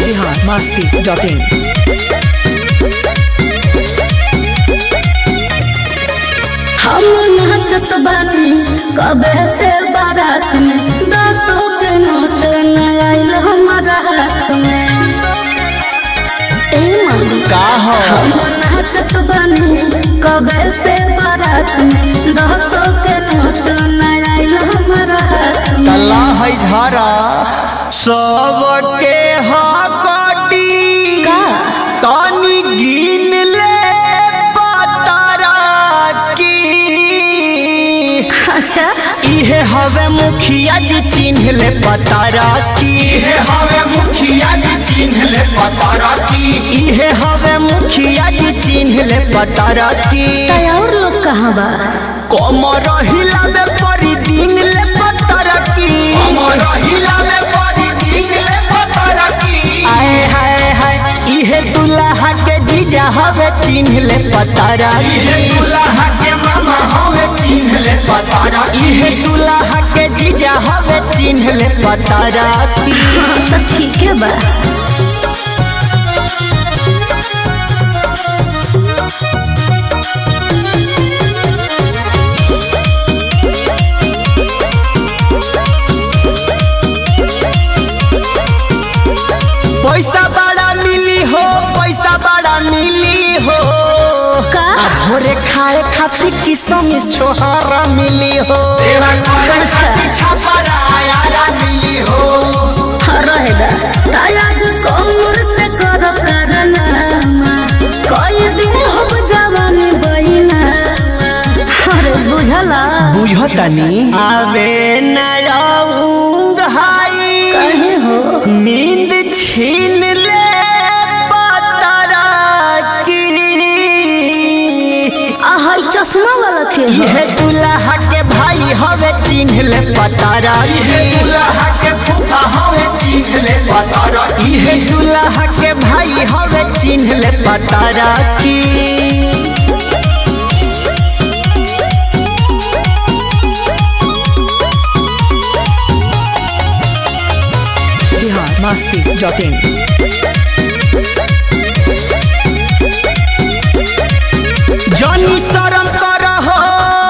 biharmasti.in हम नाचत बानी कबे से बारात में 10 के नोट न आइल हमारा हाथ में। ए मम्मी का हो हम नाचत बानी कबे से बारात में 10 के नोट न आइल हमारा हाथ में। तला है धारा सबके हकटी का तानी गिन ले बतारा की अच्छा इहे हवे मुखिया जी चिन्ह ले बतारा की इहे हवे मुखिया जी चिन्ह ले बतारा की इहे हवे मुखिया जी चिन्ह ले बतारा की और लोग कहाँ बा? कमर हिलावे परी दिन ले बतारा की कमर हिलावे परी दिन ले बतारा की आए हाय हाय इहे दुल्हा के जीजा हवे चिन्ह ले बतारा इहे दुल्हा के मामा हवे चिन्ह ले बतारा इहे दुल्हा के जीजा हवे चिन्ह ले बतारा की तो ठीक है बा। पैसा बड़ा मिली हो पैसा बड़ा मिली हो का भोरे खाए खातिर किसम छोहारा मिली हो सेवा करे खातिर छापरा यारा मिली हो रहेगा तायाज कोमर से करो करना कोई दिन हो जवानी बहिना। अरे बुझला बुझतानी आवे न रहूंग हाई कहे हो नींद छीन ले बतारा की हाय चश्मा वाला के हो इहे दुल्हा के भाई हवे चिन्ह ले बतारा इहे दुल्हा के फूफा हवे चिन्ह ले बतारा इहे दुल्हा के भाई हवे चिन्ह ले बतारा की biharmasti.in जनी शरम करहो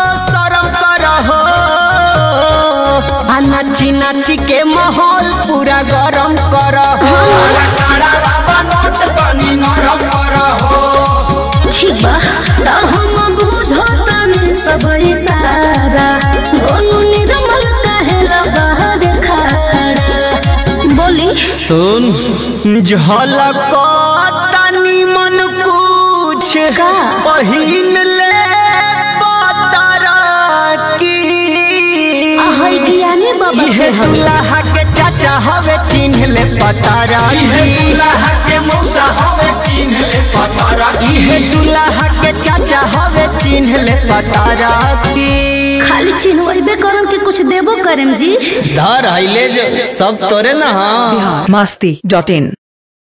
आ नाची नाची के माहौल पूरा गरम करहो नोट तनी नरम करहो ठीक बा त हम बुझतानी सब इशारा गोलू निर्मल कहेला बाहर खड़ा बोली सुन झलक तनी मन कुछ का? पहिन ले बतारा की हाय ज्ञानी बाबा इहे के हो दुल्हा के चाचा हवे चिन्ह ले बतारा इहे दुल्हा के मौसा हवे चिन्ह ले बतारा इहे दुल्हा के चाचा हवे चिन्ह ले बतारा की खाली चिन्हबे करम के कुछ देबो करम जी। धर आइले जो सब तोरे ना biharmasti.in